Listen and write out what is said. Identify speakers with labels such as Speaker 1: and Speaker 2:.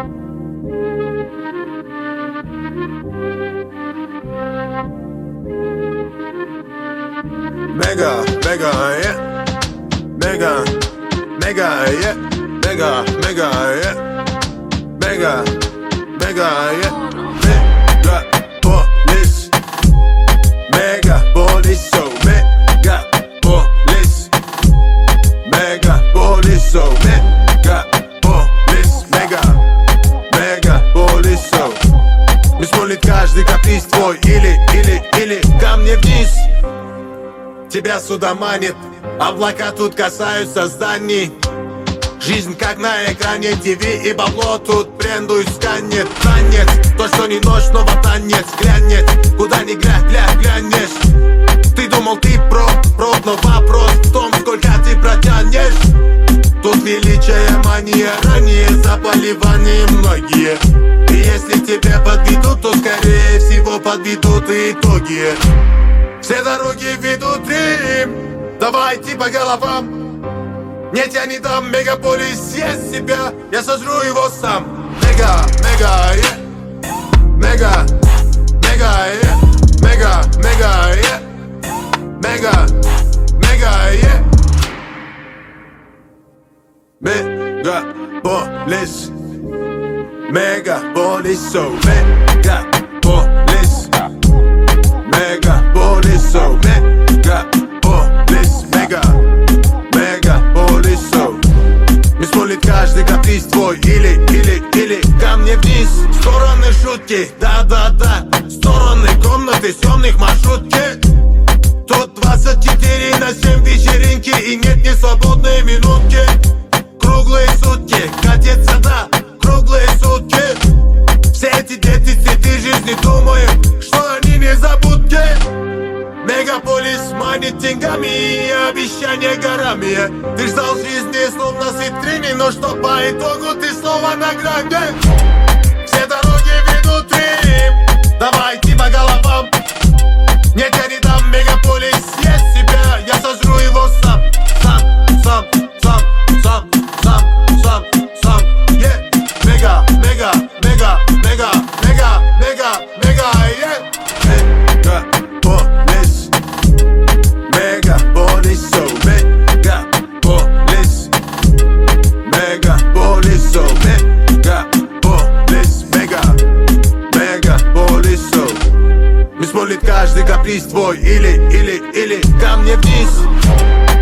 Speaker 1: Mega, mega, yeah. Mega, mega, yeah. Mega, mega, yeah. Mega, mega, yeah. Megapolis. Megapolis, so Megapolis. Megapolis, so Meгаполис. Мегаполис, so. Бесполит каждый каприз твой. Или ко мне вниз. Тебя сюда манит, облака тут касаются зданий. Жизнь как на экране ТВ, и бабло тут брендует сканет. Танец, то что не ночь, снова танец глянет. Куда ни глянешь. Ты думал ты прод, но вопрос в том, сколько ты протянешь. Тут величие мания, ранее заболевания многие. И если тебя подведут, то скорее всего подведут и итоги. Все дороги ведут в Рим, давайте по головам. Нет, я не дам, мегаполис съест себя, я сожру его сам. Мега, мега, мега, мега, мега, мега, мега, мега, Мегаполис. Мегаполис, so Мегаполис. Megapolis, so Megapolis, Megapolis, so. Бесполит каждый каприз твой. Или ко мне вниз. Стороны шутки, да-да-да. Стороны комнаты съемных маршрутки. Тут 24/7 вечеринки, и нет ни свободной минутки. Круглые сутки, катится, да, круглые сутки. Все эти дефициты жизни, думаю, что они незабудки. Мегаполис манит деньгами и обещания горами. Ты ждал жизни словно с витрины, но что по итогу ты снова на грани. Все дороги ведут в Рим, давайте по головам. Нет, я не дам, мегаполис съест себя, я сожру его сам. Yeah. Mega, mega, mega, mega, mega, mega, mega, yeah. Megapolis. Megapolis, so Megapolis. Megapolis, so Megapolis. Megapolis, so. Бесполит каждый каприз твой. Или ко мне вниз.